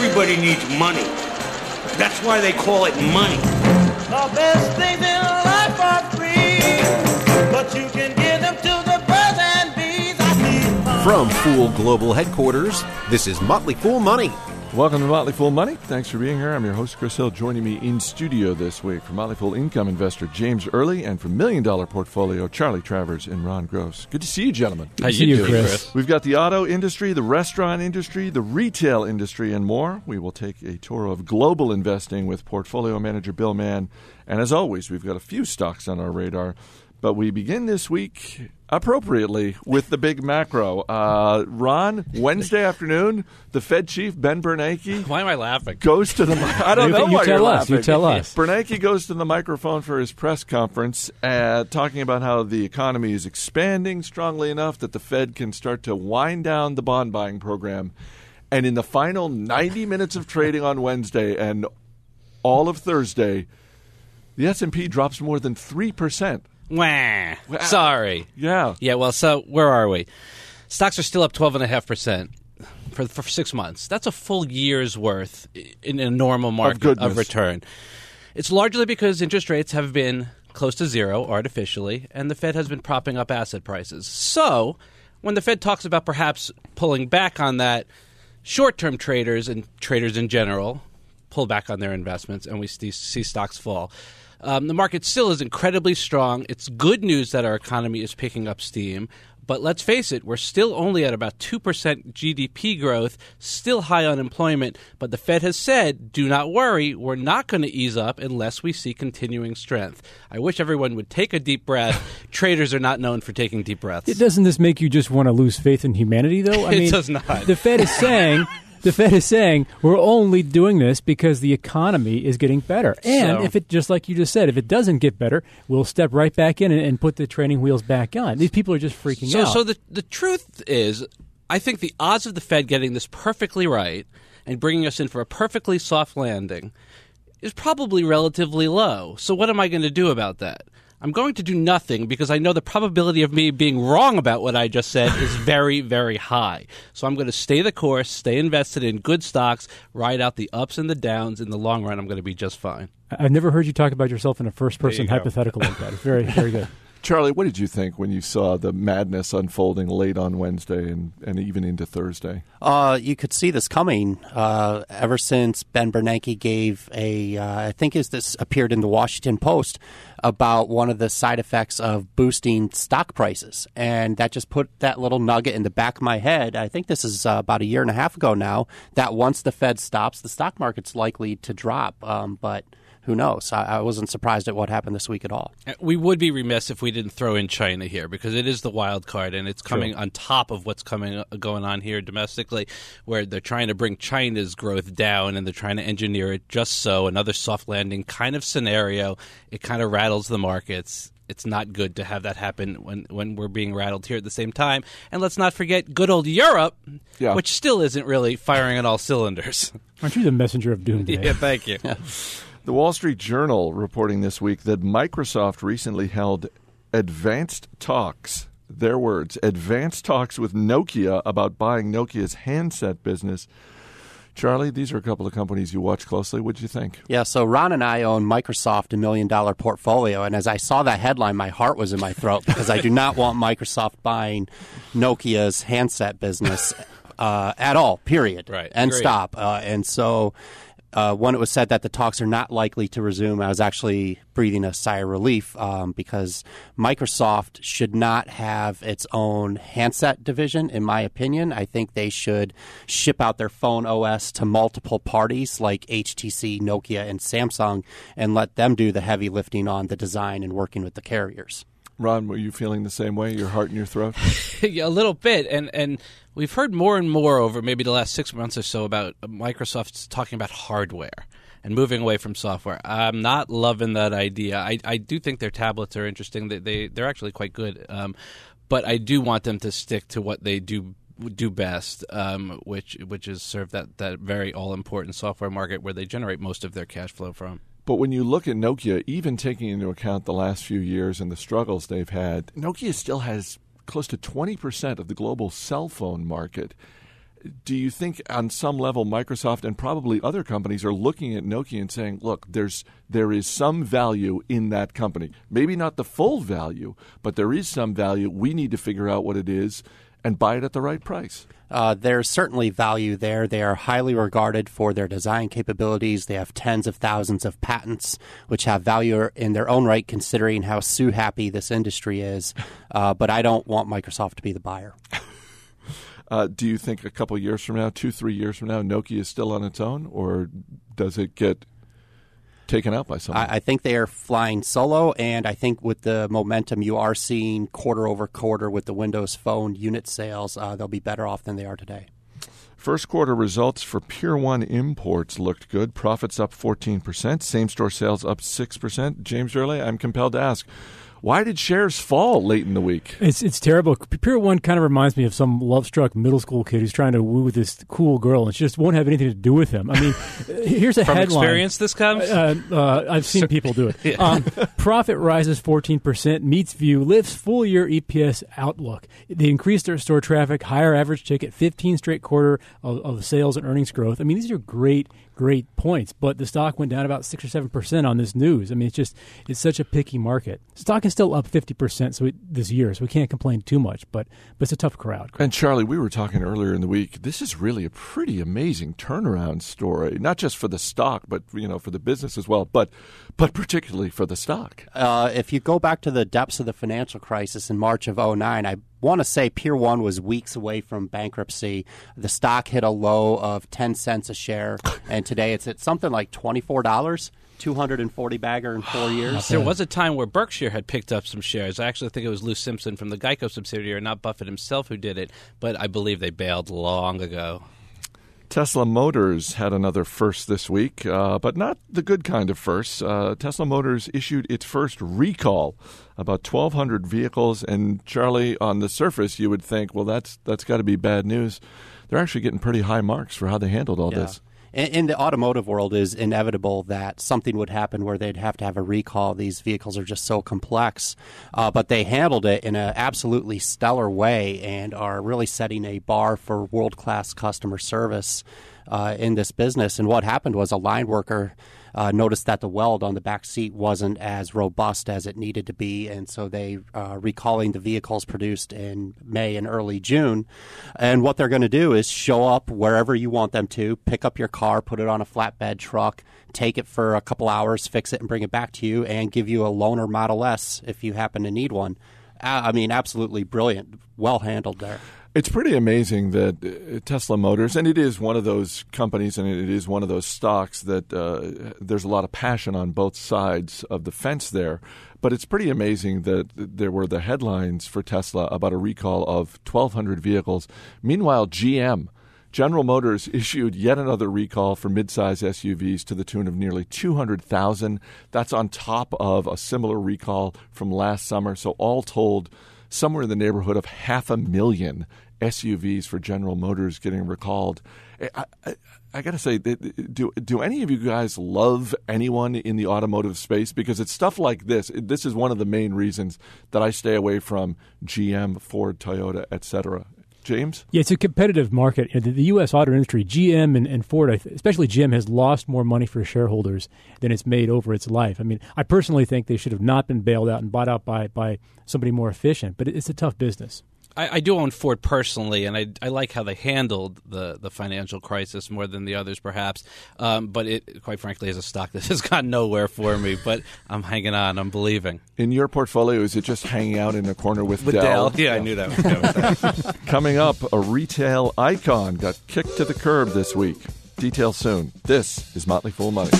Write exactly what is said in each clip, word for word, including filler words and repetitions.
Everybody needs money. That's why they call it money. The best things in life are free, but you can give them to the birds and bees. I need money. From Fool Global Headquarters, this is Motley Fool Money. Welcome to Motley Fool Money. Thanks for being here. I'm your host, Chris Hill. Joining me in studio this week from Motley Fool Income Investor James Early and from Million Dollar Portfolio, Charlie Travers and Ron Gross. Good to see you, gentlemen. How you doing, Chris? We've got the auto industry, the restaurant industry, the retail industry, and more. We will take a tour of global investing with portfolio manager Bill Mann. And as always, we've got a few stocks on our radar. But we begin this week appropriately with the big macro. Uh, Ron, Wednesday afternoon, the Fed chief, Ben Bernanke. Why am I laughing? Goes to the. I don't you, know you why tell you're us. laughing. You tell us. Bernanke goes to the microphone for his press conference, uh, talking about how the economy is expanding strongly enough that the Fed can start to wind down the bond buying program. And in the final ninety minutes of trading on Wednesday and all of Thursday, the S and P drops more than three percent. Wah. Sorry. Yeah. Yeah, well, so where are we? Stocks are still up twelve point five percent for, for six months. That's a full year's worth in a normal market of, of return. It's largely because interest rates have been close to zero artificially, and the Fed has been propping up asset prices. So when the Fed talks about perhaps pulling back on that, short-term traders and traders in general pull back on their investments, and we see, see stocks fall. Um, the market still is incredibly strong. It's good news that our economy is picking up steam. But let's face it, we're still only at about two percent G D P growth, still high unemployment. But the Fed has said, do not worry, we're not going to ease up unless we see continuing strength. I wish everyone would take a deep breath. Traders are not known for taking deep breaths. Doesn't this make you just want to lose faith in humanity, though? I It mean, does not. The Fed is saying... The Fed is saying we're only doing this because the economy is getting better. And So- if it, just like you just said, if it doesn't get better, we'll step right back in and, and put the training wheels back on. These people are just freaking So, out. so the the truth is, I think the odds of the Fed getting this perfectly right and bringing us in for a perfectly soft landing is probably relatively low. So what am I going to do about that? I'm going to do nothing because I know the probability of me being wrong about what I just said is very, very high. So I'm going to stay the course, stay invested in good stocks, ride out the ups and the downs. In the long run, I'm going to be just fine. I've never heard you talk about yourself in a first-person There you go. hypothetical like that. It's very, very good. Charlie, what did you think when you saw the madness unfolding late on Wednesday and, and even into Thursday? Uh, you could see this coming uh, ever since Ben Bernanke gave a, uh, I think is this appeared in the Washington Post about one of the side effects of boosting stock prices. And that just put that little nugget in the back of my head. I think this is uh, about a year and a half ago now, that once the Fed stops, the stock market's likely to drop. Um, but who knows? I, I wasn't surprised at what happened this week at all. We would be remiss if we didn't throw in China here because it is the wild card and it's coming True. on top of what's coming going on here domestically where they're trying to bring China's growth down and they're trying to engineer it just so, another soft landing kind of scenario. It kind of rattles the markets. It's not good to have that happen when, when we're being rattled here at the same time. And let's not forget good old Europe, Yeah. which still isn't really firing on all cylinders. Aren't you the messenger of doom today? Yeah, thank you. The Wall Street Journal reporting this week that Microsoft recently held advanced talks, their words, advanced talks with Nokia about buying Nokia's handset business. Charlie, these are a couple of companies you watch closely. What did you think? Yeah, so Ron and I own Microsoft, a million-dollar portfolio, and as I saw that headline, my heart was in my throat because I do not want Microsoft buying Nokia's handset business uh, at all, period. Right, And agreed. stop. Uh, and so uh, when it was said that the talks are not likely to resume, I was actually breathing a sigh of relief um, because Microsoft should not have its own handset division, in my opinion. I think they should ship out their phone O S to multiple parties like H T C, Nokia, and Samsung and let them do the heavy lifting on the design and working with the carriers. Ron, were you feeling the same way, your heart in your throat? Yeah, a little bit, and and we've heard more and more over maybe the last six months or so about Microsoft talking about hardware and moving away from software. I'm not loving that idea. I, I do think their tablets are interesting. They, they they're actually quite good, um, but I do want them to stick to what they do do best, um, which which is serve that that very all important software market where they generate most of their cash flow from. But when you look at Nokia, even taking into account the last few years and the struggles they've had, Nokia still has close to twenty percent of the global cell phone market. do you think on some level Microsoft and probably other companies are looking at Nokia and saying, look, there's there is some value in that company. Maybe not the full value, but there is some value. We need to figure out what it is and buy it at the right price. Uh, there's certainly value there. They are highly regarded for their design capabilities. They have tens of thousands of patents, which have value in their own right, considering how sue-happy this industry is. Uh, but I don't want Microsoft to be the buyer. Uh, do you think a couple years from now, two, three years from now, Nokia is still on its own, or does it get taken out by someone? I, I think they are flying solo, and I think with the momentum you are seeing quarter over quarter with the Windows Phone unit sales, uh, they'll be better off than they are today. First quarter results for Pier one Imports looked good. Profits up fourteen percent. Same-store sales up six percent. James Early, I'm compelled to ask, why did shares fall late in the week? It's it's terrible. Pier one kind of reminds me of some love-struck middle school kid who's trying to woo this cool girl, and she just won't have anything to do with him. I mean, here's a From headline. experience this comes? Uh, uh, I've seen people do it. yeah. um, profit rises fourteen percent, meets view, lifts full-year E P S outlook. They increased their store traffic, higher average ticket, fifteen straight quarter of, of sales and earnings growth. I mean, these are great, great points, but the stock went down about six or seven percent on this news. I mean, it's just it's such a picky market. Stock is still up fifty percent so it, this year, so we can't complain too much, but but it's a tough crowd. And Charlie, we were talking earlier in the week. This is really a pretty amazing turnaround story, not just for the stock, but you know, for the business as well, but but particularly for the stock. Uh, if you go back to the depths of the financial crisis in March of oh nine, I want to say Pier one was weeks away from bankruptcy. The stock hit a low of ten cents a share, and today it's at something like twenty-four dollars. two hundred forty bagger in four years. There was a time where Berkshire had picked up some shares. I actually think it was Lou Simpson from the Geico subsidiary, not Buffett himself, who did it. But I believe they bailed long ago. Tesla Motors had another first this week, uh, but not the good kind of first. Uh, Tesla Motors issued its first recall, about twelve hundred vehicles. And, Charlie, on the surface, you would think, well, that's that's got to be bad news. They're actually getting pretty high marks for how they handled all Yeah. this. In the automotive world, is inevitable that something would happen where they'd have to have a recall. These vehicles are just so complex. Uh, but they handled it in an absolutely stellar way and are really setting a bar for world-class customer service uh, in this business. And what happened was a line worker Uh, noticed that the weld on the back seat wasn't as robust as it needed to be, and so they uh, recalling the vehicles produced in May and early June. And what they're going to do is show up wherever you want them to, pick up your car, put it on a flatbed truck, take it for a couple hours, fix it, and bring it back to you, and give you a loaner Model S if you happen to need one. Uh, I mean, absolutely brilliant, well handled there. It's pretty amazing that uh, Tesla Motors, and it is one of those companies and it is one of those stocks that uh, there's a lot of passion on both sides of the fence there. But it's pretty amazing that there were the headlines for Tesla about a recall of twelve hundred vehicles. Meanwhile, G M, General Motors, issued yet another recall for midsize S U Vs to the tune of nearly two hundred thousand. That's on top of a similar recall from last summer. So all told, somewhere in the neighborhood of half a million S U Vs for General Motors getting recalled. I, I, I got to say, do do any of you guys love anyone in the automotive space? Because it's stuff like this. This is one of the main reasons that I stay away from G M, Ford, Toyota, et cetera. James? Yeah, it's a competitive market. The, the U S auto industry, G M and, and Ford, especially G M, has lost more money for shareholders than it's made over its life. I mean, I personally think they should have not been bailed out and bought out by, by somebody more efficient, but it's a tough business. I, I do own Ford personally, and I, I like how they handled the, the financial crisis more than the others, perhaps. Um, but it, quite frankly, is a stock that has gone nowhere for me. But I'm hanging on. I'm believing. In your portfolio, is it just hanging out in a corner with, with Dell? Dell? Yeah, I knew that would go with that. Coming up, a retail icon got kicked to the curb this week. Details soon. This is Motley Fool Money.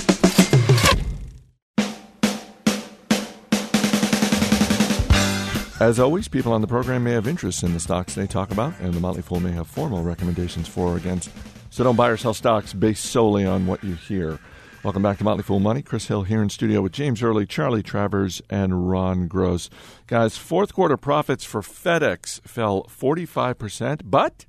As always, people on the program may have interest in the stocks they talk about, and the Motley Fool may have formal recommendations for or against. So don't buy or sell stocks based solely on what you hear. Welcome back to Motley Fool Money. Chris Hill here in studio with James Early, Charlie Travers, and Ron Gross. Guys, fourth quarter profits for FedEx fell forty-five percent, but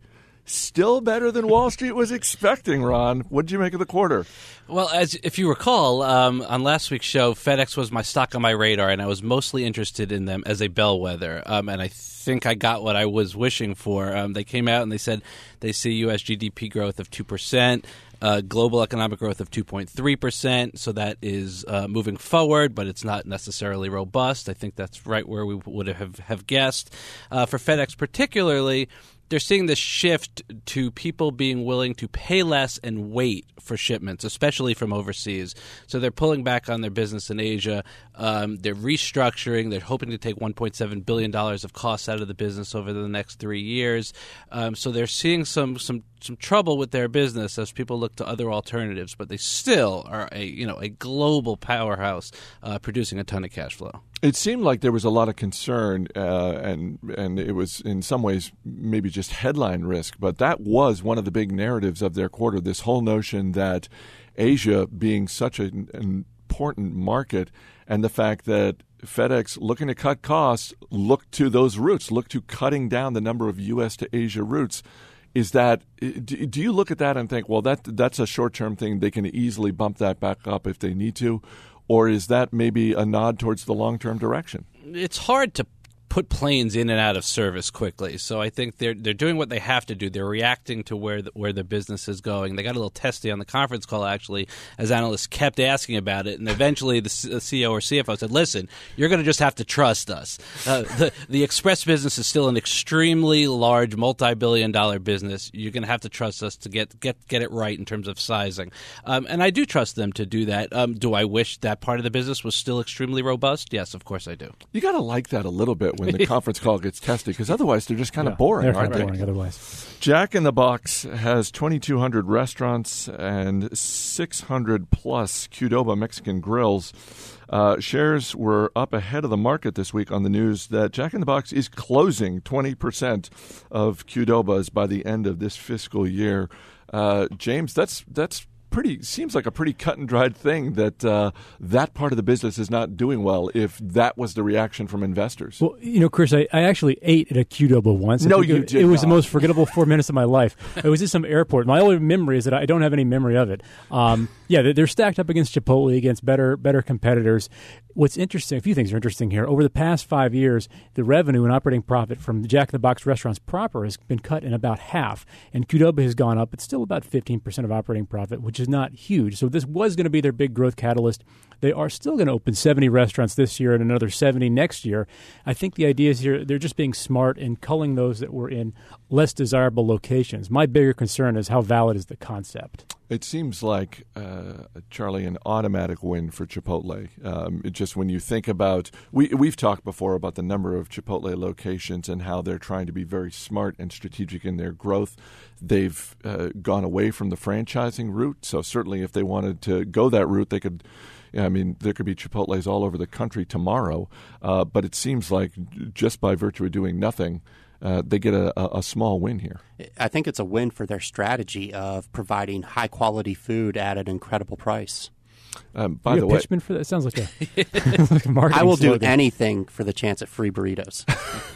still better than Wall Street was expecting, Ron. What did you make of the quarter? Well, as if you recall, um, on last week's show, FedEx was my stock on my radar, and I was mostly interested in them as a bellwether. Um, and I think I got what I was wishing for. Um, they came out and they said they see U S G D P growth of two percent. Uh, global economic growth of two point three percent, so that is uh, moving forward, but it's not necessarily robust. I think that's right where we would have, have guessed. Uh, for FedEx particularly, they're seeing this shift to people being willing to pay less and wait for shipments, especially from overseas. So they're pulling back on their business in Asia. Um, they're restructuring. They're hoping to take one point seven billion dollars of costs out of the business over the next three years. Um, so they're seeing some some some trouble with their business as people look to other alternatives, but they still are a you know a global powerhouse uh, producing a ton of cash flow. It seemed like there was a lot of concern, uh, and and it was in some ways maybe just headline risk, but that was one of the big narratives of their quarter, this whole notion that Asia being such an important market and the fact that FedEx, looking to cut costs, look to those routes, look to cutting down the number of U S to Asia routes. Is that do you look at that and think, well, that that's a short-term thing, they can easily bump that back up if they need to? Or is that maybe a nod towards the long-term direction? It's hard to put planes in and out of service quickly. So I think they're they're doing what they have to do. They're reacting to where the, where the business is going. They got a little testy on the conference call, actually, as analysts kept asking about it. And eventually the C E O or C F O said, listen, you're going to just have to trust us. Uh, the, the Express business is still an extremely large, multi-billion dollar business. You're going to have to trust us to get, get, get it right in terms of sizing. Um, and I do trust them to do that. Um, do I wish that part of the business was still extremely robust? Yes, of course I do. You got to like that a little bit when the conference call gets tested, because otherwise they're just kind yeah, of boring, they're aren't kind they? of boring otherwise. Jack in the Box has twenty-two hundred restaurants and six hundred plus Qdoba Mexican grills. Uh, shares were up ahead of the market this week on the news that Jack in the Box is closing twenty percent of Qdobas by the end of this fiscal year. Uh, James, that's that's pretty seems like a pretty cut and dried thing that uh, that part of the business is not doing well, if that was the reaction from investors. Well, you know, Chris, I, I actually ate at a Qdoba once. No, it, you it, did It was not. the most forgettable four minutes of my life. It was at some airport. My only memory is that I don't have any memory of it. Um, yeah, they're, they're stacked up against Chipotle, against better better competitors. What's interesting, a few things are interesting here. Over the past five years, the revenue and operating profit from Jack in the Box restaurants proper has been cut in about half, and Qdoba has gone up. It's still about fifteen percent of operating profit, which is not huge. So this was going to be their big growth catalyst. They are still going to open seventy restaurants this year and another seventy next year. I think the idea is here they're just being smart and culling those that were in less desirable locations. My bigger concern is how valid is the concept. It seems like, uh, Charlie, an automatic win for Chipotle. Um, it just when you think about, we, we've talked before about the number of Chipotle locations and how they're trying to be very smart and strategic in their growth. They've uh, gone away from the franchising route, so certainly if they wanted to go that route, they could. I mean, there could be Chipotles all over the country tomorrow, uh, but it seems like just by virtue of doing nothing, Uh, they get a, a, a small win here. I think it's a win for their strategy of providing high-quality food at an incredible price. Um, by you the a way, pitchman for that? It sounds like a, like a marketing I will slogan. do anything for the chance at free burritos.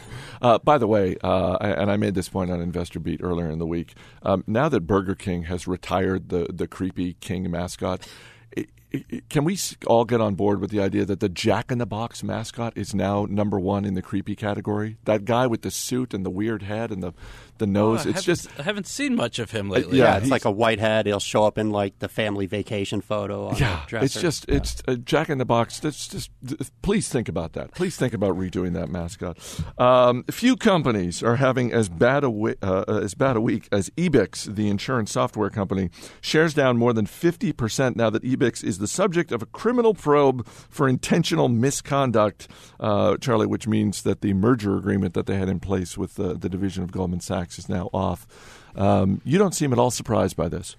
uh, by the way, uh, I, and I made this point on Investor Beat earlier in the week. Um, now that Burger King has retired the the creepy King mascot, it, it, can we all get on board with the idea that the Jack in the Box mascot is now number one in the creepy category? That guy with the suit and the weird head and the the nose. Oh, I it's haven't- just I haven't seen much of him lately. Yeah, Yeah, it's he's- like a white head. He'll show up in like the family vacation photo on yeah. the dresser. It's just it's uh, Jack in the Box. That's just please think about that. Please think about redoing that mascot. Um, few companies are having as bad a we- uh, as bad a week as Ebix, the insurance software company. Shares down more than fifty percent now that Ebix is the subject of a criminal probe for intentional misconduct, uh, Charlie, which means that the merger agreement that they had in place with the, the division of Goldman Sachs is now off. Um, you don't seem at all surprised by this.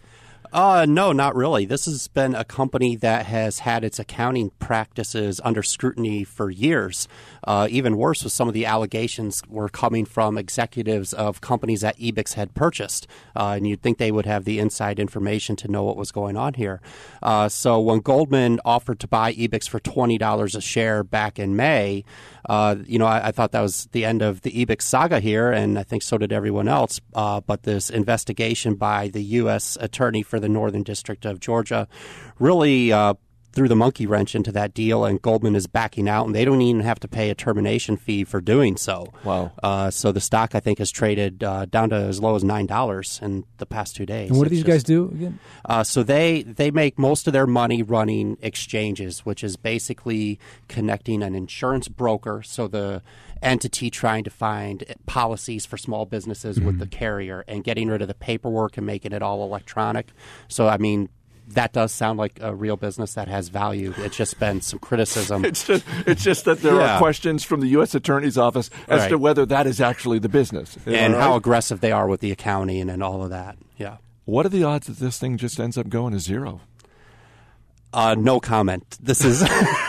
Uh, no, not really. This has been a company that has had its accounting practices under scrutiny for years. Uh, even worse was some of the allegations were coming from executives of companies that Ebix had purchased. Uh, and you'd think they would have the inside information to know what was going on here. Uh, so when Goldman offered to buy Ebix for twenty dollars a share back in May, uh, you know, I, I thought that was the end of the Ebix saga here, and I think so did everyone else. Uh, but this investigation by the U S attorney for the Northern District of Georgia really uh, threw the monkey wrench into that deal, and Goldman is backing out, and they don't even have to pay a termination fee for doing so. Wow. Uh, so the stock, I think, has traded uh, down to as low as nine dollars in the past two days. And what do It's these just, guys do again? Uh, so they, they make most of their money running exchanges, which is basically connecting an insurance broker, so the entity trying to find policies for small businesses mm-hmm. with the carrier, and getting rid of the paperwork and making it all electronic. So, I mean, that does sound like a real business that has value. It's just been some criticism. It's just, it's just that there Yeah. are questions from the U S Attorney's Office as Right. to whether that is actually the business. Am I and right? how aggressive they are with the accounting and all of that. Yeah. What are the odds that this thing just ends up going to zero? Uh, no comment. This is...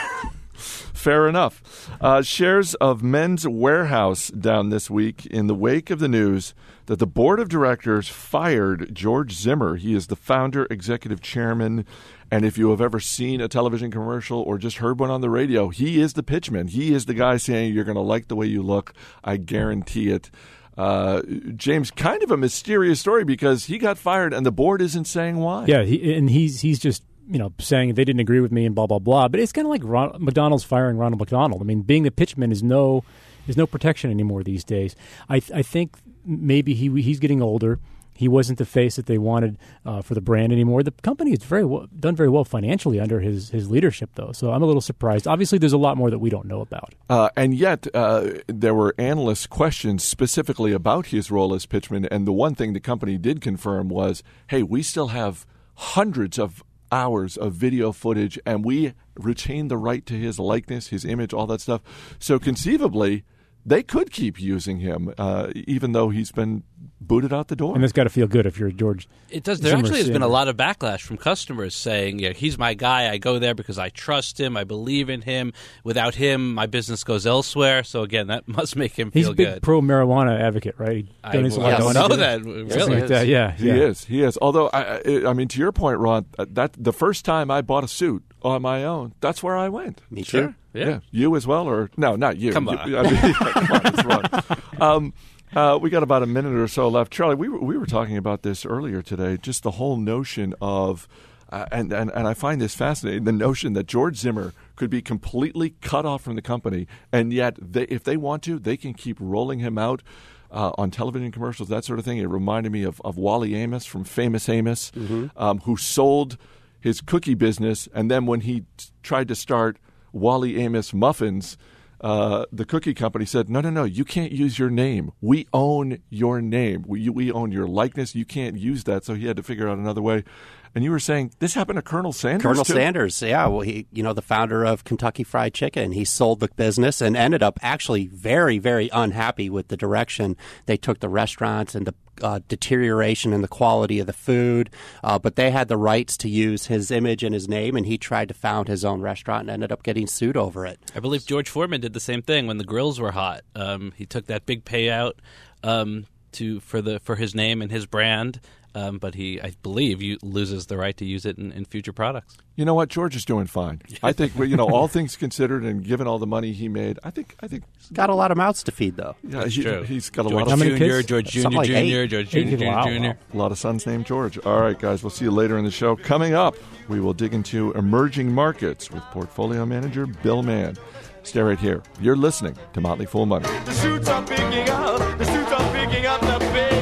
Fair enough. Uh, shares of Men's Warehouse down this week in the wake of the news that the board of directors fired George Zimmer. He is the founder, executive chairman, and if you have ever seen a television commercial or just heard one on the radio, he is the pitchman. He is the guy saying, you're going to like the way you look. I guarantee it. Uh, James, kind of a mysterious story because he got fired and the board isn't saying why. Yeah, he, and he's he's just you know saying they didn't agree with me and blah blah blah. But it's kind of like Ron, McDonald's firing Ronald McDonald. I mean, being the pitchman is no is no protection anymore these days. I I think maybe he he's getting older. He wasn't the face that they wanted uh, for the brand anymore. The company has very well, done very well financially under his, his leadership, though. So I'm a little surprised. Obviously, there's a lot more that we don't know about. Uh, and yet, uh, there were analyst questions specifically about his role as pitchman. And the one thing the company did confirm was, hey, we still have hundreds of hours of video footage, and we retain the right to his likeness, his image, all that stuff. So conceivably, they could keep using him, uh, even though he's been booted out the door. And it's got to feel good if you're George. It does. There Zimmer actually has been a Sanders. lot of backlash from customers saying, yeah, he's my guy. I go there because I trust him. I believe in him. Without him, my business goes elsewhere. So, again, that must make him He's feel a big good. pro-marijuana advocate, right? He I, donates a well, lot I of don't money know to- that. Something Really? like that. Yeah, He yeah. is. He is. Although, I, I I mean, to your point, Ron, uh, that the first time I bought a suit on my own, that's where I went. Me Sure. too. Yeah. You as well, or no, not you. Come You- on. I mean, come on, it's Ron. Um, uh, we got about a minute or so left. Charlie, we were, we were talking about this earlier today, just the whole notion of, uh, and, and, and I find this fascinating, the notion that George Zimmer could be completely cut off from the company, and yet they, if they want to, they can keep rolling him out uh, on television commercials, that sort of thing. It reminded me of, of Wally Amos from Famous Amos, Mm-hmm. um, who sold his cookie business, and then when he t- tried to start Wally Amos Muffins, uh, the cookie company said, no, no, no, you can't use your name. We own your name. We, we own your likeness. You can't use that. So he had to figure out another way. And you were saying this happened to Colonel Sanders, Colonel too? Sanders, yeah, well, he, you know, the founder of Kentucky Fried Chicken. He sold the business and ended up actually very, very unhappy with the direction they took the restaurants and the uh, deterioration in the quality of the food. Uh, but they had the rights to use his image and his name, and he tried to found his own restaurant and ended up getting sued over it. I believe George Foreman did the same thing when the grills were hot. Um, he took that big payout um, to for the for his name and his brand. Um, but he, I believe, you, loses the right to use it in, in future products. You know what? George is doing fine. I think, well, you know, all things considered and given all the money he made, I think, I think, Got a lot of mouths to feed, though. yeah, That's he, true. he's got a George lot How of many Junior, kids? George Junior, Something like Junior, eight. George Eight Junior, kids. Junior, Wow, Junior. wow. a lot of sons named George. All right, guys, we'll see you later in the show. Coming up, we will dig into emerging markets with portfolio manager Bill Mann. Stay right here. You're listening to Motley Fool Money. The suits are picking up, the suits are picking up the bill.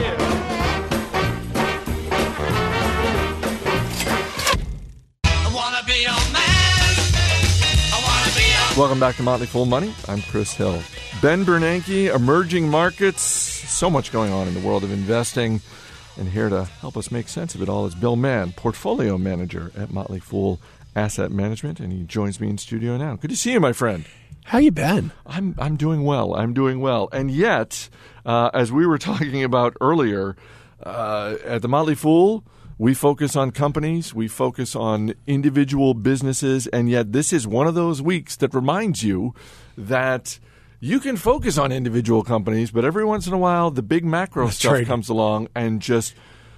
I wanna be your man. I wanna be your Welcome back to Motley Fool Money. I'm Chris Hill. Ben Bernanke, emerging markets. So much going on in the world of investing. And here to help us make sense of it all is Bill Mann, portfolio manager at Motley Fool Asset Management. And he joins me in studio now. Good to see you, my friend. How you been? I'm I'm doing well. I'm doing well. And yet, uh, as we were talking about earlier, uh, at the Motley Fool, We focus on companies, we focus on individual businesses, and yet this is one of those weeks that reminds you that you can focus on individual companies, but every once in a while the big macro That's stuff right. comes along and just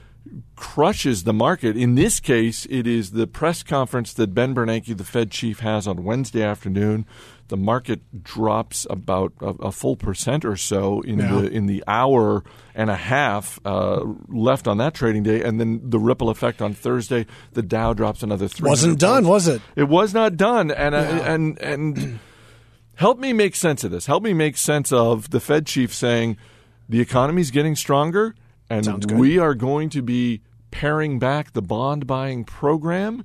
crushes the market. In this case, it is the press conference that Ben Bernanke, the Fed chief, has on Wednesday afternoon. The market drops about a, a full percent or so in Yeah. the in the hour and a half uh, left on that trading day, and then the ripple effect on Thursday. The Dow drops another three. Wasn't done, was it? It was not done, and uh, Yeah. and and help me make sense of this. Help me make sense of the Fed chief saying the economy's getting stronger, and Sounds good. we are going to be paring back the bond buying program.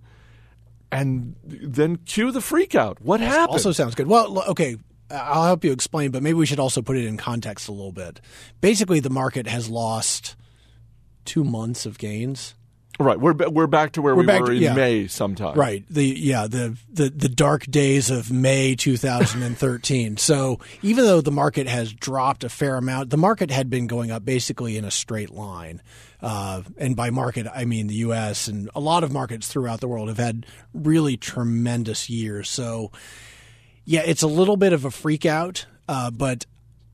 And then cue the freak out. What happened? Also sounds good. Well, l- okay, I'll help you explain, but maybe we should also put it in context a little bit. Basically, the market has lost two months of gains. Right, we're ba- we're back to where We're we back were to- in yeah. May sometime. Right. The yeah, the, the the dark days of May two thousand thirteen. So even though the market has dropped a fair amount, the market had been going up basically in a straight line. Uh, and by market, I mean the U S and a lot of markets throughout the world have had really tremendous years. So yeah, it's a little bit of a freak out, uh, but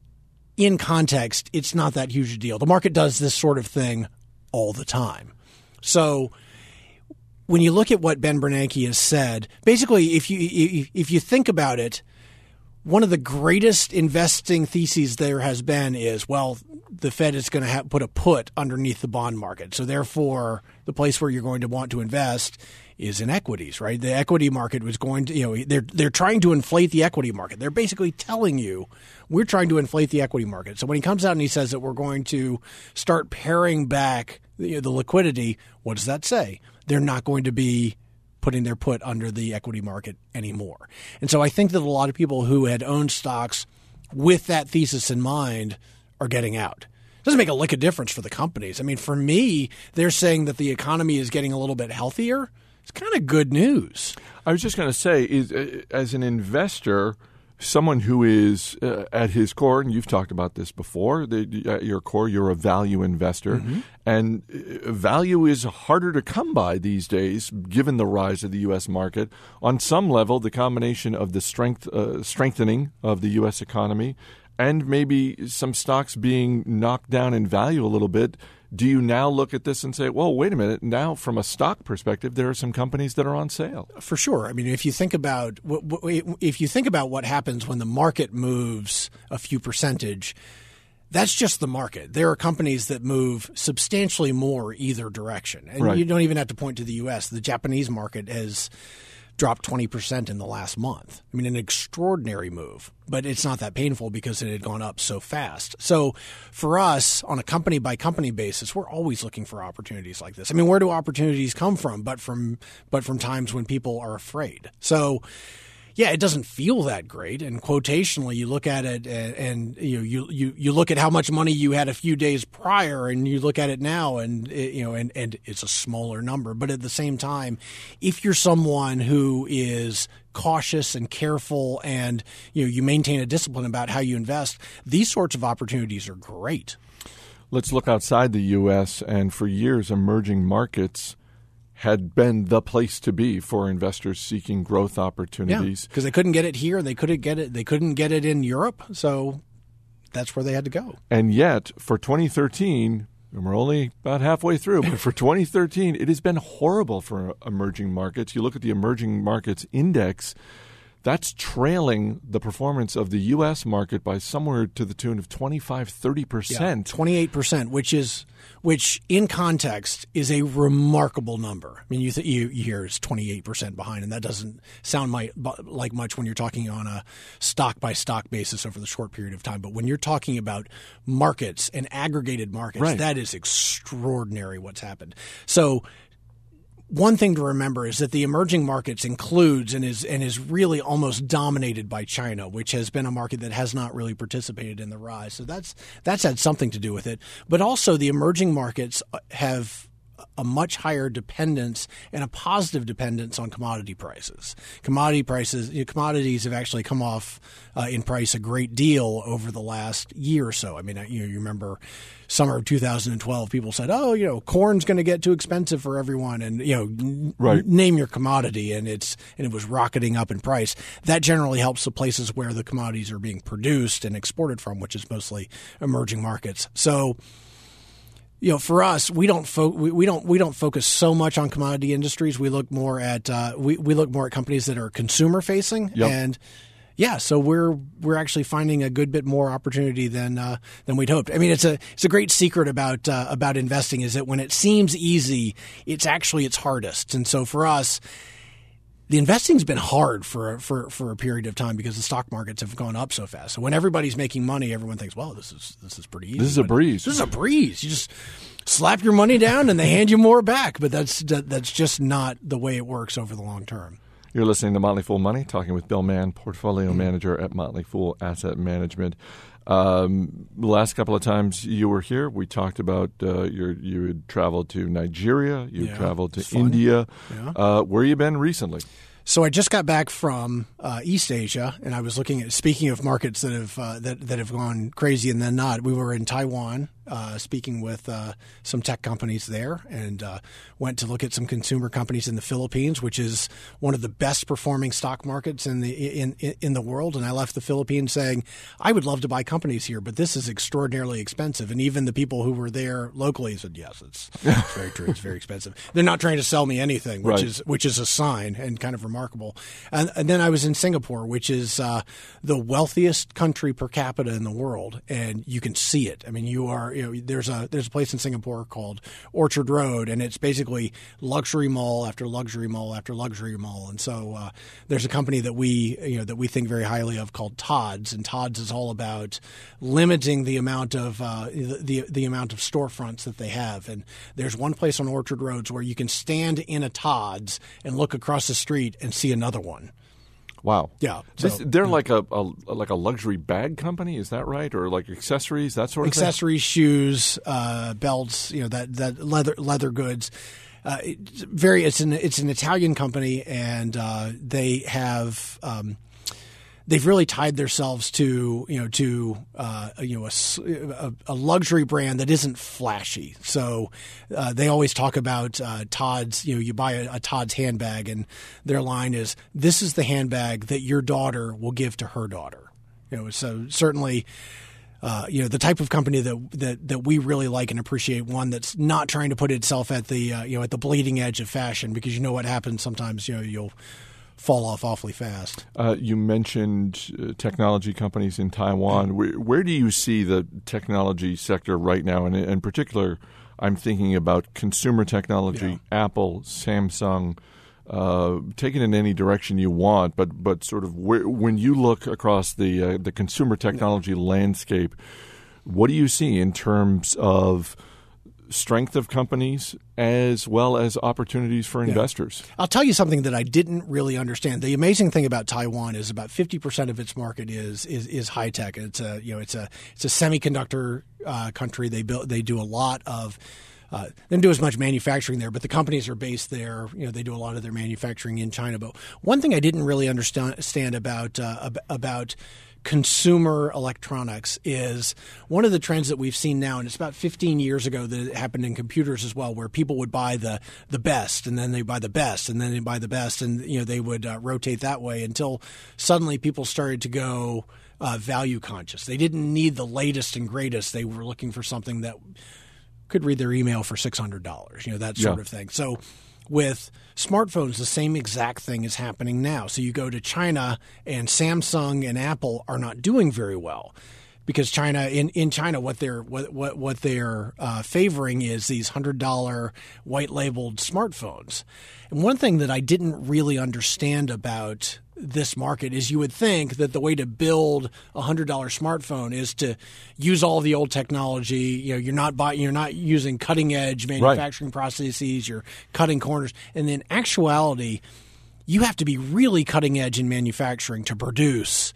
in context, it's not that huge a deal. The market does this sort of thing all the time. So when you look at what Ben Bernanke has said, basically, if you if you think about it, one of the greatest investing theses there has been is, well, the Fed is going to have, put a put underneath the bond market. So therefore, the place where you're going to want to invest is in equities, right? The equity market was going to, you know, they're they're trying to inflate the equity market. They're basically telling you we're trying to inflate the equity market. So when he comes out and he says that we're going to start paring back the, the liquidity, what does that say? They're not going to be putting their put under the equity market anymore. And so I think that a lot of people who had owned stocks with that thesis in mind are getting out. It doesn't make a lick of difference for the companies. I mean, for me, they're saying that the economy is getting a little bit healthier. It's kind of good news. I was just going to say, is, uh, as an investor, someone who is uh, at his core, and you've talked about this before, the, at your core, you're a value investor. Mm-hmm. And uh, value is harder to come by these days, given the rise of the U S market. On some level, the combination of the strength, uh, strengthening of the U S economy and maybe some stocks being knocked down in value a little bit, do you now look at this and say, well, wait a minute, now from a stock perspective, there are some companies that are on sale? For sure. I mean, if you think about if you think about what happens when the market moves a few percentage, that's just the market. There are companies that move substantially more either direction. And Right. you don't even have to point to the U S. The Japanese market has dropped twenty percent in the last month. I mean, an extraordinary move, but it's not that painful because it had gone up so fast. So for us, on a company-by-company basis, we're always looking for opportunities like this. I mean, where do opportunities come from? But from but from times when people are afraid. So yeah, it doesn't feel that great. And quotationally, you look at it and, and you know you, you you look at how much money you had a few days prior, and you look at it now, and it, you know, and, and it's a smaller number. But at the same time, if you're someone who is cautious and careful, and you know you maintain a discipline about how you invest, these sorts of opportunities are great. Let's look outside the U S, and for years, emerging markets had been the place to be for investors seeking growth opportunities. because they couldn't get it here, they couldn't get it. They couldn't get it in Europe, so that's where they had to go. And yet, for twenty thirteen, and we're only about halfway through, but for twenty thirteen, it has been horrible for emerging markets. You look at the emerging markets index, that's trailing the performance of the U S market by somewhere to the tune of twenty-five, thirty percent. twenty-eight percent, which is which in context is a remarkable number. I mean, you th- you, you hear it's twenty-eight percent behind, and that doesn't sound my, like much when you're talking on a stock by stock basis over the short period of time. But when you're talking about markets and aggregated markets, Right. that is extraordinary what's happened. So one thing to remember is that the emerging markets includes and is and is really almost dominated by China, which has been a market that has not really participated in the rise. So that's that's had something to do with it. But also the emerging markets have a much higher dependence and a positive dependence on commodity prices. Commodity prices, you know, commodities have actually come off uh, in price a great deal over the last year or so. I mean, you know, you remember summer of two thousand twelve, people said, "Oh, you know, corn's going to get too expensive for everyone," and you know, n- right. name your commodity, and it's and it was rocketing up in price. That generally helps the places where the commodities are being produced and exported from, which is mostly emerging markets. So, you know, for us, we don't fo- we, we don't we don't focus so much on commodity industries. We look more at uh, we we look more at companies that are consumer facing, Yep. and yeah, so we're we're actually finding a good bit more opportunity than uh, than we'd hoped. I mean, it's a it's a great secret about uh, about investing is that when it seems easy, it's actually its hardest. And so for us, the investing's been hard for for for a period of time because the stock markets have gone up so fast. So when everybody's making money, everyone thinks, "Well, this is this is pretty easy. This is a But breeze. This is a breeze. You just slap your money down and they hand you more back." But that's that, that's just not the way it works over the long term. You're listening to Motley Fool Money, talking with Bill Mann, portfolio manager at Motley Fool Asset Management. Um, the last couple of times you were here, we talked about uh, your, you had traveled to Nigeria, you Yeah, traveled to it's fun. India. Yeah. Uh, where you been recently? So I just got back from uh, East Asia, and I was looking at. Speaking of markets that have uh, that that have gone crazy and then not, we were in Taiwan, uh, speaking with uh, some tech companies there, and uh, went to look at some consumer companies in the Philippines, which is one of the best performing stock markets in the in in, in the world. And I left the Philippines saying, I would love to buy companies here, but this is extraordinarily expensive. And even the people who were there locally said, yes, it's, it's very true. It's very expensive. They're not trying to sell me anything, which Right. is which is a sign and kind of remarkable. And, and then I was in Singapore, which is uh, the wealthiest country per capita in the world, and you can see it. I mean, you are you know there's a there's a place in Singapore called Orchard Road, and it's basically luxury mall after luxury mall after luxury mall. And so uh, there's a company that we you know that we think very highly of called Todd's, and Todd's is all about limiting the amount of uh, the, the the amount of storefronts that they have. And there's one place on Orchard Roads where you can stand in a Todd's and look across the street and see another one. Wow. Yeah. This, So- they're like a, a like a luxury bag company, is that right? Or like accessories, that sort of thing? Accessories, shoes, uh, belts, you know, that, that leather leather goods. Uh, it's very it's an it's an Italian company, and uh, they have um, they've really tied themselves to you know to uh, you know a, s- a- a luxury brand that isn't flashy. So uh, they always talk about uh, Todd's. You know, you buy a, a Todd's handbag, and their line is, "This is the handbag that your daughter will give to her daughter." You know, so certainly. Uh, you know, the type of company that, that that we really like and appreciate, one that's not trying to put itself at the uh, you know at the bleeding edge of fashion, because you know what happens sometimes. You know, you'll fall off awfully fast. Uh, you mentioned uh, technology companies in Taiwan. Where, where do you see the technology sector right now? And in particular, I'm thinking about consumer technology, Yeah. Apple, Samsung. Uh, take it in any direction you want, but but sort of where, when you look across the uh, the consumer technology landscape, what do you see in terms of strength of companies as well as opportunities for investors? I'll tell you something that I didn't really understand. The amazing thing about Taiwan is about fifty percent of its market is is, is high tech. It's a you know it's a it's a semiconductor uh, country. They build they do a lot of. Uh, they don't do as much manufacturing there, but the companies are based there. You know, they do a lot of their manufacturing in China. But one thing I didn't really understand about uh, ab- about consumer electronics is one of the trends that we've seen now, and it's about fifteen years ago that it happened in computers as well, where people would buy the the best, and then they buy the best, and then they buy the best, and you know they would uh, rotate that way until suddenly people started to go uh, value conscious. They didn't need the latest and greatest. They were looking for something that could read their email for six hundred dollars, you know, that sort Yeah. of thing. So with smartphones, the same exact thing is happening now. So you go to China, and Samsung and Apple are not doing very well because China in, in China what they're what what, what they're uh, favoring is these one hundred dollars white labeled smartphones. And one thing that I didn't really understand about this market is you would think that the way to build a one hundred dollars smartphone is to use all the old technology. You know, you're not buying, you're not using cutting edge manufacturing processes. You're cutting corners, and in actuality, you have to be really cutting edge in manufacturing to produce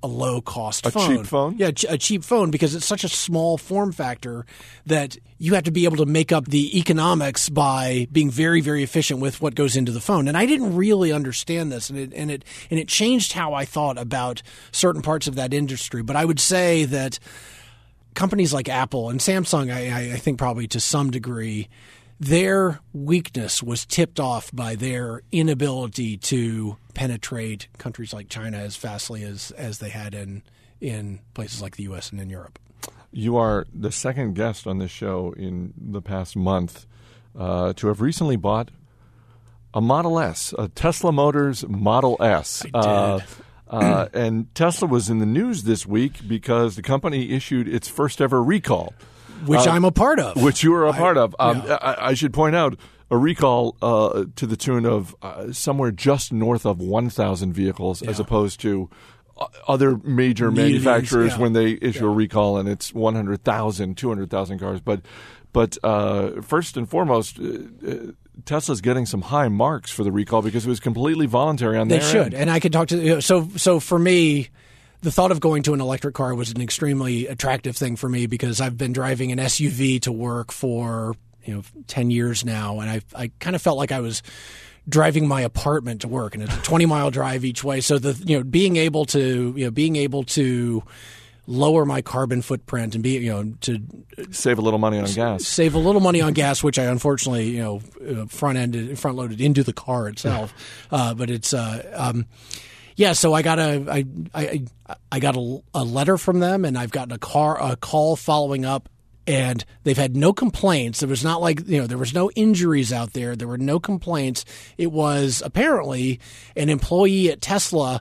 a low cost A phone. cheap phone? Yeah, ch- a cheap phone because it's such a small form factor that you have to be able to make up the economics by being very, very efficient with what goes into the phone. And I didn't really understand this, and it and it and it changed how I thought about certain parts of that industry. But I would say that companies like Apple and Samsung, I, I think probably to some degree, their weakness was tipped off by their inability to penetrate countries like China as fastly as, as they had in in places like the U S and in Europe. You are the second guest on this show in the past month uh, to have recently bought a Model S, a Tesla Motors Model S. I did. Uh, uh, and Tesla was in the news this week because the company issued its first ever recall. Which Uh, I'm a part of. Which you were a part I, of. Um, yeah. I, I should point out a recall uh, to the tune of uh, somewhere just north of one thousand vehicles as Yeah. opposed to uh, other major Millions, manufacturers yeah. when they issue Yeah. a recall and it's one hundred thousand, two hundred thousand cars. But, but uh, first and foremost, uh, uh, Tesla's getting some high marks for the recall because it was completely voluntary on They their should. end. And I could talk to you know, so so for me, the thought of going to an electric car was an extremely attractive thing for me because I've been driving an S U V to work for you know ten years now, and I I kind of felt like I was driving my apartment to work, and it's a twenty mile drive each way. So the you know being able to you know being able to lower my carbon footprint and be you know to Save a little money on gas. save a little money on gas, which I unfortunately you know uh, front ended front loaded into the car itself, uh, but it's. Uh, um, Yeah, so I got a I I I got a, a letter from them, and I've gotten a car a call following up, and they've had no complaints. There was not like you know there was no injuries out there. There were no complaints. It was apparently an employee at Tesla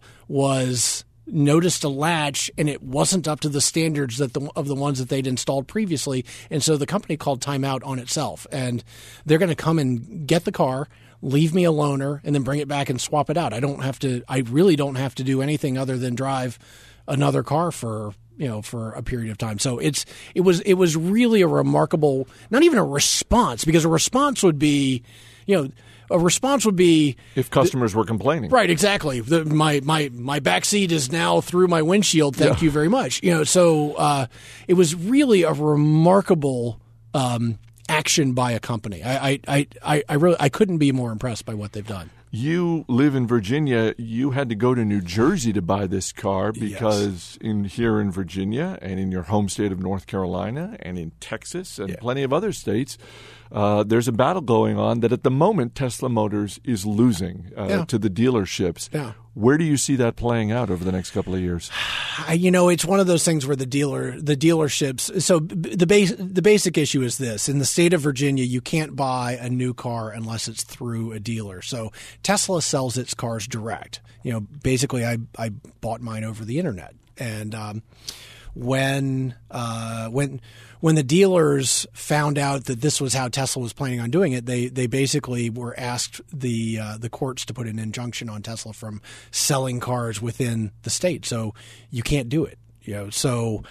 was noticed a latch, and it wasn't up to the standards that the of the ones that they'd installed previously, and so the company called timeout on itself, and they're going to come and get the car, leave me a loaner, and then bring it back and swap it out. I don't have to. I really don't have to do anything other than drive another car for you know for a period of time. So it's it was it was really a remarkable, not even a response, because a response would be, you know, a response would be If customers were complaining. right, exactly. The, my my my back seat is now through my windshield. Thank Yeah. you very much. You know, so uh, it was really a remarkable. Um, action by a company. I, I, I, I, I really I couldn't be more impressed by what they've done. You live in Virginia. You had to go to New Jersey to buy this car because in here in Virginia and in your home state of North Carolina and in Texas and Yeah. plenty of other states, uh, there's a battle going on that at the moment Tesla Motors is losing uh, Yeah. to the dealerships. Yeah. Where do you see that playing out over the next couple of years? I, you know, it's one of those things where the dealer, the dealerships. So b- the base, the basic issue is this: in the state of Virginia, you can't buy a new car unless it's through a dealer. So Tesla sells its cars direct. You know, basically, I I bought mine over the internet, and um, when uh, when when the dealers found out that this was how Tesla was planning on doing it, they they basically were asked the uh, the courts to put an injunction on Tesla from selling cars within the state. So you can't do it. You know, so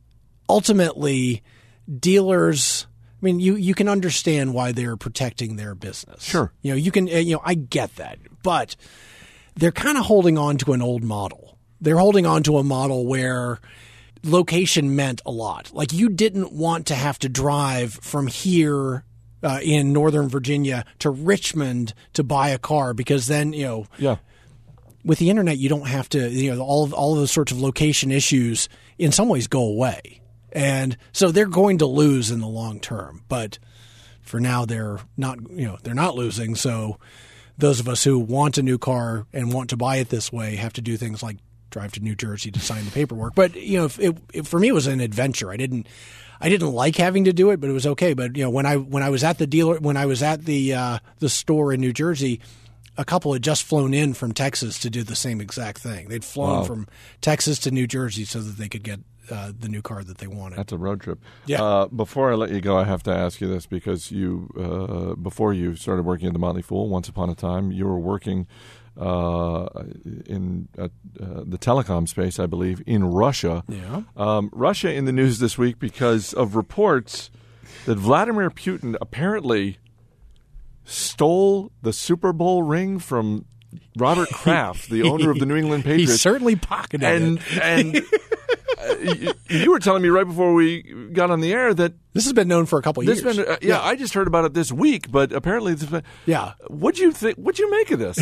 ultimately, dealers. I mean, you, you can understand why they're protecting their business. Sure. You know, you can. You know, I get that, but they're kind of holding on to an old model. They're holding on to a model where location meant a lot. Like you didn't want to have to drive from here uh, in Northern Virginia to Richmond to buy a car because then, you know, Yeah. with the internet, you don't have to, you know, all of, all of those sorts of location issues in some ways go away. And so they're going to lose in the long term. But for now, they're not, you know, they're not losing. So those of us who want a new car and want to buy it this way have to do things like drive to New Jersey to sign the paperwork. But, you know, if it, it, for me, it was an adventure. I didn't I didn't like having to do it, but it was okay. But, you know, when I when I was at the dealer, when I was at the uh, the store in New Jersey, a couple had just flown in from Texas to do the same exact thing. They'd flown Wow. from Texas to New Jersey so that they could get uh, the new car that they wanted. That's a road trip. Yeah. Uh, before I let you go, I have to ask you this because you, uh, before you started working at the Motley Fool, once upon a time, you were working uh, in uh, uh, the telecom space, I believe, in Russia. Yeah. Um, Russia in the news this week because of reports that Vladimir Putin apparently stole the Super Bowl ring from Robert Kraft, the owner of the New England He Patriots. certainly pocketed and it. and uh, you, you were telling me right before we got on the air that This has been known for a couple of this years. been uh, yeah, I just heard about it this week, but apparently this been, Yeah. What'd you think? What'd you make of this?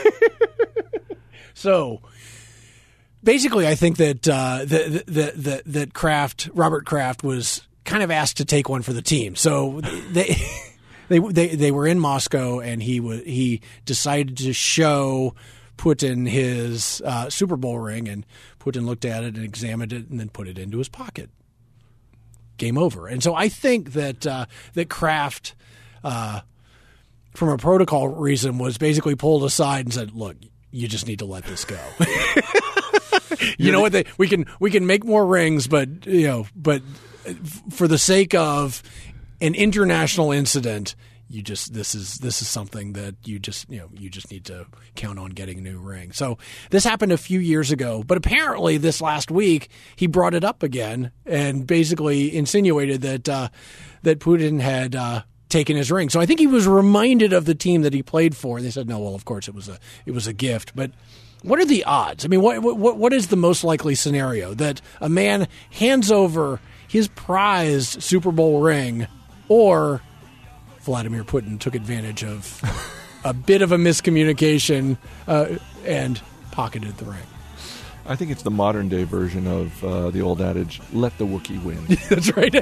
So basically, I think that uh, that that that that Kraft, Robert Kraft, was kind of asked to take one for the team. So they they they they were in Moscow, and he was he decided to show Putin his uh, Super Bowl ring, and Putin looked at it and examined it, and then put it into his pocket. Game over. And so I think that uh, that Kraft, uh, from a protocol reason, was basically pulled aside and said, "Look, you just need to let this go." You know what? They, we can we can make more rings, but you know, but for the sake of an international incident, you just this is this is something that you just you know you just need to count on getting a new ring. So this happened a few years ago, but apparently this last week he brought it up again and basically insinuated that uh, that Putin had uh, taken his ring. So I think he was reminded of the team that he played for. They said, no, well, of course it was a it was a gift, but. What are the odds? I mean, what what what is the most likely scenario that a man hands over his prized Super Bowl ring, or Vladimir Putin took advantage of a bit of a miscommunication uh, and pocketed the ring? I think it's the modern day version of uh, the old adage, let the Wookiee win. That's right.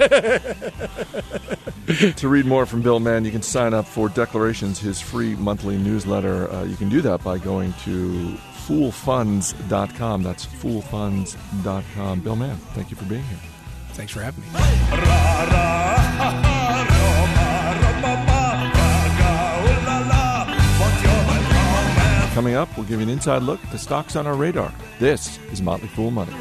To read more from Bill Mann, you can sign up for Declarations, his free monthly newsletter. Uh, you can do that by going to fool funds dot com. That's fool funds dot com. Bill Mann, thank you for being here. Thanks for having me. Coming up, we'll give you an inside look at the stocks on our radar. This is Motley Fool Money.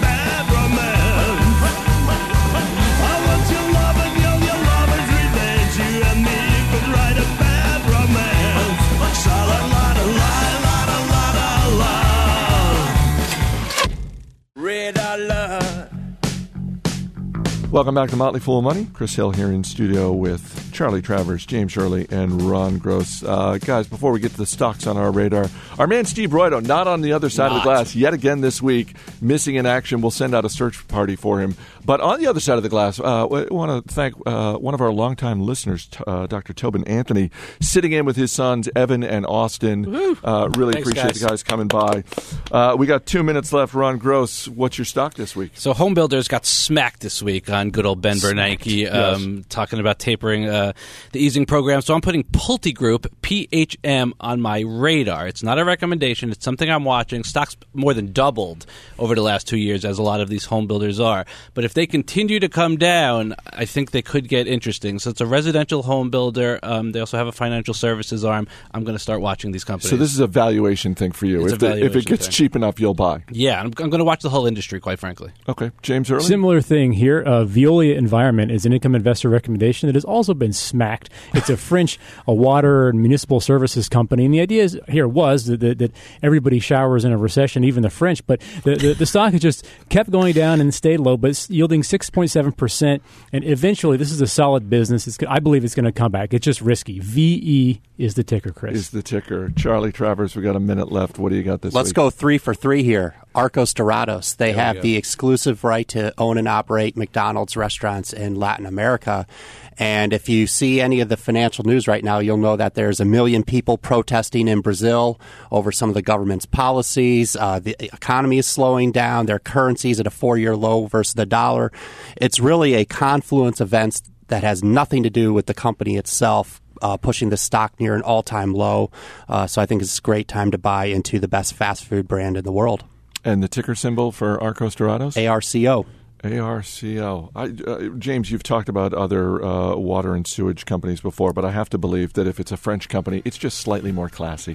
Welcome back to Motley Fool Money. Chris Hill here in studio with Charlie Travers, James Shirley, and Ron Gross. Uh, guys, before we get to the stocks on our radar, our man Steve Roydo, not on the other side not. of the glass yet again this week, missing in action. We'll send out a search party for him. But on the other side of the glass, uh, I want to thank uh, one of our longtime listeners, uh, Doctor Tobin Anthony, sitting in with his sons, Evan and Austin. Uh, really Thanks, appreciate guys. the guys coming by. Uh, we got two minutes left. Ron Gross, what's your stock this week? So home builders got smacked this week on good old Ben Bernanke, um, yes. talking about tapering uh, the easing program. So I'm putting Pulte Group, P H M, on my radar. It's not a recommendation. It's something I'm watching. Stocks more than doubled over the last two years, as a lot of these home builders are. But if they continue to come down, I think they could get interesting. So it's a residential home builder. Um, they also have a financial services arm. I'm going to start watching these companies. So this is a valuation thing for you. It's If, a the, if it valuation gets thing. cheap enough, you'll buy. Yeah, I'm, I'm going to watch the whole industry, quite frankly. Okay. James Early? Similar thing here. Uh, Veolia Environment is an income investor recommendation that has also been smacked. It's a French a water and municipal services company. And the idea is, here was that, that, that everybody showers in a recession, even the French. But the, the, the stock has just kept going down and stayed low, but it's yielding six point seven percent. And eventually, this is a solid business. It's, I believe it's going to come back. It's just risky. V E is the ticker, Chris. Is the ticker. Charlie Travers, we got a minute left. What do you got this Let's week? go three for three here. Arcos Dorados. They There we have go. the exclusive right to own and operate McDonald's restaurants in Latin America. And if you see any of the financial news right now, you'll know that there's a million people protesting in Brazil over some of the government's policies. Uh, the economy is slowing down. Their currency is at a four-year low versus the dollar. It's really a confluence of events that has nothing to do with the company itself, uh, pushing the stock near an all-time low. Uh, so I think it's a great time to buy into the best fast food brand in the world. And the ticker symbol for Arcos Dorados? A R C O. A R C O. I, uh, James, you've talked about other uh, water and sewage companies before, but I have to believe that if it's a French company, it's just slightly more classy.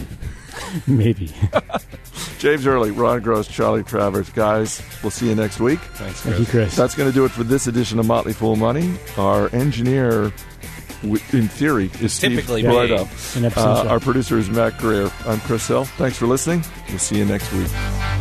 Maybe. James Early, Ron Gross, Charlie Travers. Guys, we'll see you next week. Thanks, Thank you, Chris. That's going to do it for this edition of Motley Fool Money. Our engineer, w- in theory, is Typically Steve me. Roydo. An episode Uh, show. our producer is Matt Greer. I'm Chris Hill. Thanks for listening. We'll see you next week.